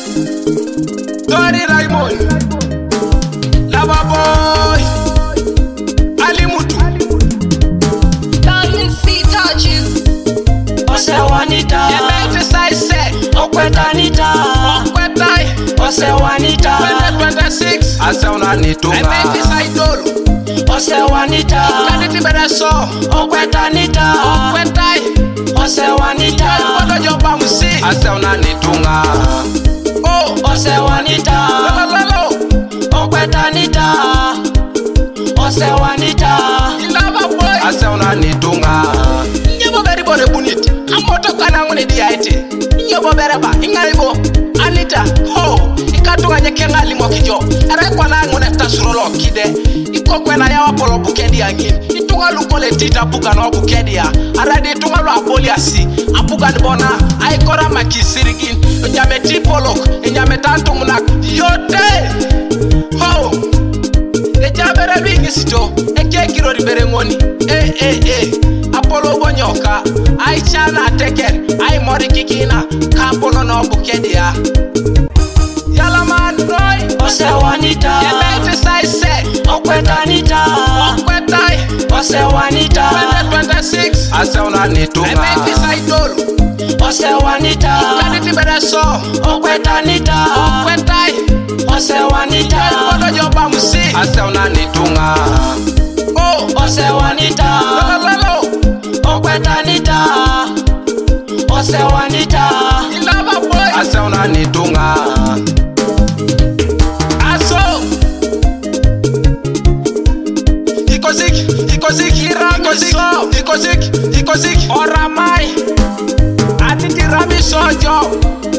Tori Raymond, Lava Boy, Ali Mutu, Diamond C touches. Ose wanita, Emete Saise, okwetanita, Okwetai, ose wanita, 2026, Asauna Nitunga, Emete Saidolu, ose wanita, Kaditi Bereso, okwetanita, Okwetai, ose wanita, Kodo Joba Musi, Asauna Nitunga, Oh, ose wanita, Lolo, okwetanita, ose wanita, Lava Boy, Asauna Nitunga, Nyebo Beri Bore Bunit, Amoto Kananguni Diaiti, Nyebo Bereba, Ingaibo, Anita, Ho, Ikatunga Nyekenga Limo Kijo, Erekwa Nangune Tasurolo Kide, Ikokwe na yawa polo bukedi angin, Itunga lukole tita puka no bukedia, Aradi itunga lo aboliasi, Apuga nibona, Aikora makisirigin, Nyame tipolok, Nyame tantumunak, Yote, Ho, Ejabere bingisito, Eke kiro riberengoni, Apollo bonyoka, Aichana teker, Ai mori kikina, Kampono no bukedia. Yala man Roy, ose wanita, Emete Saise, okwetanita, Okwetai, ose wanita, 2026, Asauna Nitunga, Emete Saidolu, ose wanita, Kaditi Bereso, okwetanita, Okwetai, ose wanita, Kodo Joba Musi, Asauna Nitunga, Oh, ose wanita, Lolo, okwetanita, ose wanita, Lava Boy, Asauna Nitunga, Aso, Ikozik, Oramai, Atiti Rami Sojo,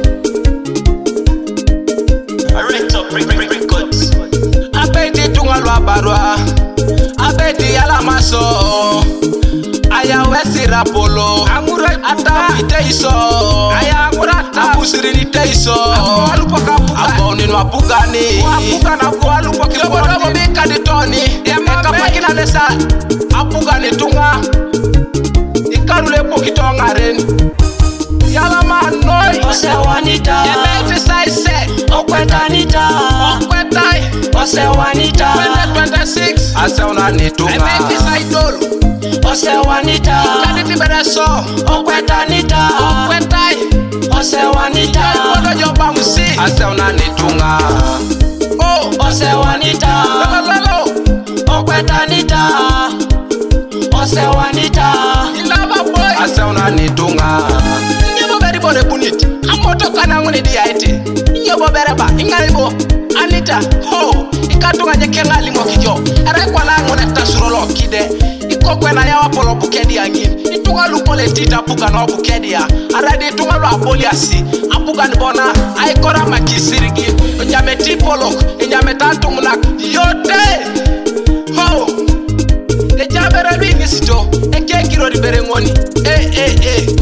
Abeti Tungalwa Barwa, Abeti Alamaso, Aya Wesi Rapolo, Angura Ata Iteiso, Aya Angurata, Abusiri Teiso, Aboni no Apugani, Apuga na Kualupo Kilobo Bika di Tony, Eka Pakina Lesa, Apugani Tunga, Ikarule Pokitonga Ren, Yala man Noi, ose wanita, Emete Saise, okwetanita, Okwetai, ose wanita, 2026, Asauna Nitunga, Emete Saidolu, ose wanita, Kaditi Bereso, okwetanita, Okwetai, ose wanita, Kodo Joba Musi, Asauna Nitunga, Oh, ose wanita, Lolo, okwetanita, ose wanita, Lava Boy, Asauna Nitunga, Nyebo Beri Bore Bunit, Amoto Kananguni Diaiti, Nyebo Bereba, Ingaibo, Anita, Ho, Ikatunga Nyekenga Limo Kijo, Erekwa Nangune Tasurolo Kide, Ikokwe na yawa polo bukedi angin, Itunga lukole tita puka no bukedia, Aradi itunga lo aboliasi, Apuga nibona, Aikora makisirigin, Nyame tipolok, Nyame tantumunak, Yote, Ho, Ejabere bingisito, Eke kiro riberengoni,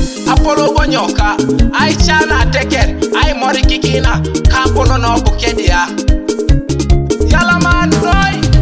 Apollo bonyoka, Aichana teker, Ai mori kikina, Kampono no bukedia.